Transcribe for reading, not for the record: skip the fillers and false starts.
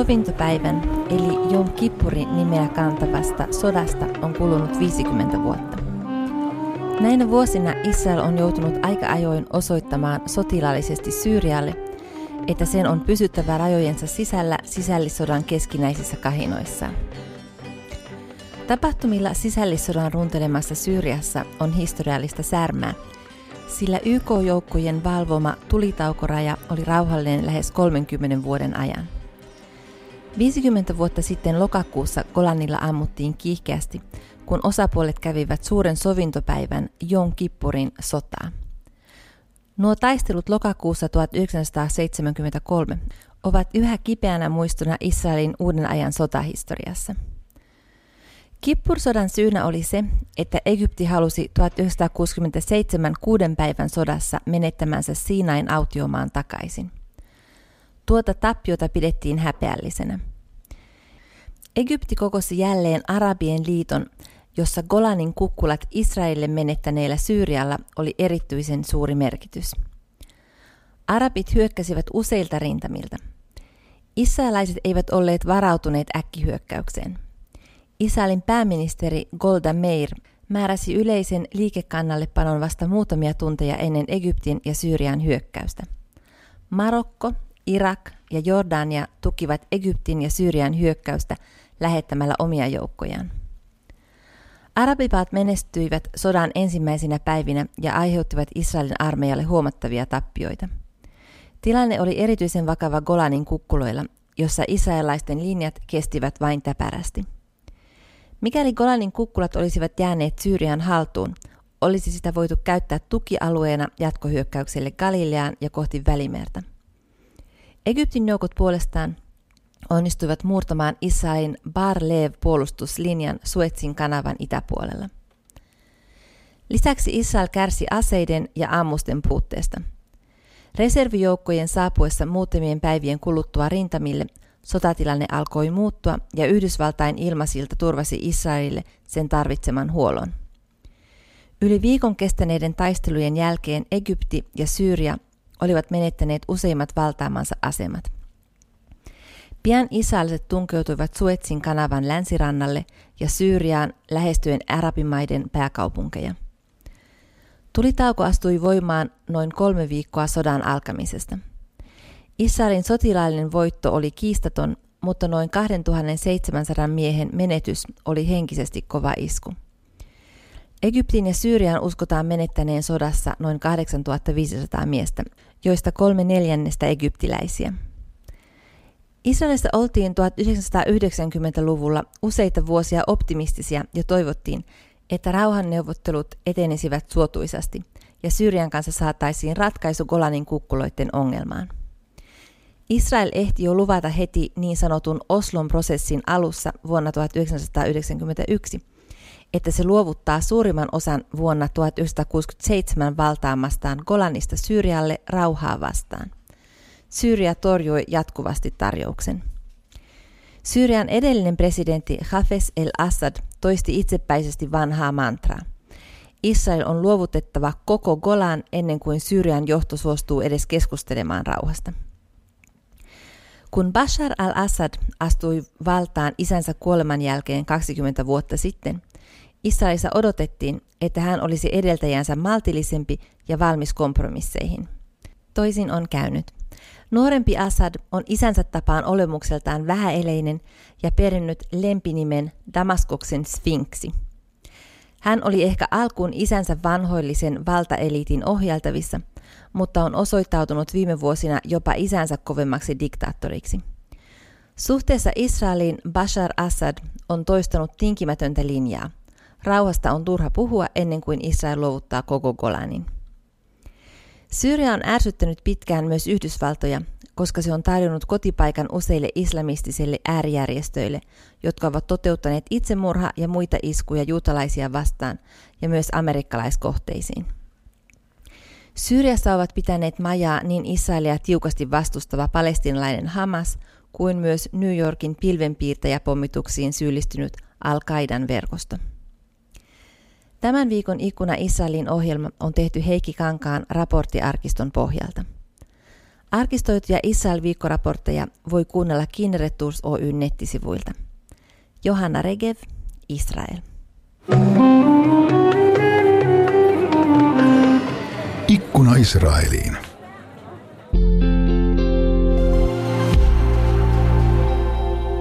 sovintopäivän eli Jom Kippurin nimeä kantavasta sodasta on kulunut 50 vuotta. Näinä vuosina Israel on joutunut aika ajoin osoittamaan sotilaallisesti Syyrialle, että sen on pysyttävä rajojensa sisällä sisällissodan keskinäisissä kahinoissaan. Tapahtumilla sisällissodan runtelemassa Syyriassa on historiallista särmää, sillä YK-joukkojen valvoma tulitaukoraja oli rauhallinen lähes 30 vuoden ajan. 50 vuotta sitten lokakuussa Golanilla ammuttiin kiihkeästi, kun osapuolet kävivät suuren sovintopäivän Jom Kippurin sotaa. Nuo taistelut lokakuussa 1973 ovat yhä kipeänä muistona Israelin uuden ajan sotahistoriassa. Kippur-sodan syynä oli se, että Egypti halusi 1967 6 päivän sodassa menettämänsä Siinain autiomaan takaisin. Tuota tappiota pidettiin häpeällisenä. Egypti kokosi jälleen Arabien liiton, jossa Golanin kukkulat Israelille menettäneellä Syyrialla oli erityisen suuri merkitys. Arabit hyökkäsivät useilta rintamilta. Israelaiset eivät olleet varautuneet äkkihyökkäykseen. Israelin pääministeri Golda Meir määräsi yleisen liikekannallepanon vasta muutamia tunteja ennen Egyptin ja Syyrian hyökkäystä. Marokko, Irak ja Jordania tukivat Egyptin ja Syyrian hyökkäystä lähettämällä omia joukkojaan. Arabimaat menestyivät sodan ensimmäisinä päivinä ja aiheuttivat Israelin armeijalle huomattavia tappioita. Tilanne oli erityisen vakava Golanin kukkuloilla, jossa israelaisten linjat kestivät vain täpärästi. Mikäli Golanin kukkulat olisivat jääneet Syyrian haltuun, olisi sitä voitu käyttää tukialueena jatkohyökkäykselle Galileaan ja kohti Välimerta. Egyptin joukot puolestaan onnistuivat murtamaan Israelin Bar-Lev-puolustuslinjan Suezin kanavan itäpuolella. Lisäksi Israel kärsi aseiden ja ammusten puutteesta. Reservijoukkojen saapuessa muutamien päivien kuluttua rintamille sotatilanne alkoi muuttua ja Yhdysvaltain ilmasilta turvasi Israelille sen tarvitseman huollon. Yli viikon kestäneiden taistelujen jälkeen Egypti ja Syyria olivat menettäneet useimmat valtaamansa asemat. Pian israeliset tunkeutuivat Suezin kanavan länsirannalle ja Syyriaan lähestyen arabimaiden pääkaupunkeja. Tulitauko astui voimaan noin 3 viikkoa sodan alkamisesta. Israelin sotilaallinen voitto oli kiistaton, mutta noin 2700 miehen menetys oli henkisesti kova isku. Egyptin ja Syyrian uskotaan menettäneen sodassa noin 8500 miestä, joista 3/4 egyptiläisiä. Israelissa oltiin 1990-luvulla useita vuosia optimistisia ja toivottiin, että rauhanneuvottelut etenisivät suotuisasti ja Syyrian kanssa saataisiin ratkaisu Golanin kukkuloiden ongelmaan. Israel ehti jo luvata heti niin sanotun Oslon prosessin alussa vuonna 1991, että se luovuttaa suurimman osan vuonna 1967 valtaamastaan Golanista Syyrialle rauhaa vastaan. Syyria torjui jatkuvasti tarjouksen. Syyrian edellinen presidentti Hafez el-Assad toisti itsepäisesti vanhaa mantraa. Israel on luovutettava koko Golan ennen kuin Syyrian johto suostuu edes keskustelemaan rauhasta. Kun Bashar al-Assad astui valtaan isänsä kuoleman jälkeen 20 vuotta sitten, Israelissa odotettiin, että hän olisi edeltäjänsä maltillisempi ja valmis kompromisseihin. Toisin on käynyt. Nuorempi Assad on isänsä tapaan olemukseltaan vähäeleinen ja perinnyt lempinimen Damaskoksen sfinksi. Hän oli ehkä alkuun isänsä vanhoillisen valtaeliitin ohjaltavissa, mutta on osoittautunut viime vuosina jopa isänsä kovemmaksi diktaattoriksi. Suhteessa Israeliin Bashar Assad on toistanut tinkimätöntä linjaa. Rauhasta on turha puhua ennen kuin Israel luovuttaa koko Golanin. Syyria on ärsyttänyt pitkään myös Yhdysvaltoja, koska se on tarjonnut kotipaikan useille islamistisille äärijärjestöille, jotka ovat toteuttaneet itsemurha- ja muita iskuja juutalaisia vastaan ja myös amerikkalaiskohteisiin. Syyriassa ovat pitäneet majaa niin Israelia tiukasti vastustava palestiinalainen Hamas kuin myös New Yorkin pilvenpiirtäjäpommituksiin syyllistynyt Al-Qaidan verkosto. Tämän viikon Ikkuna Israelin ohjelma on tehty Heikki Kankaan raporttiarkiston pohjalta. Arkistoituja Israel-viikkoraportteja voi kuunnella Kinneret Tours Oyn nettisivuilta. Johanna Regev, Israel. Ikkuna Israeliin.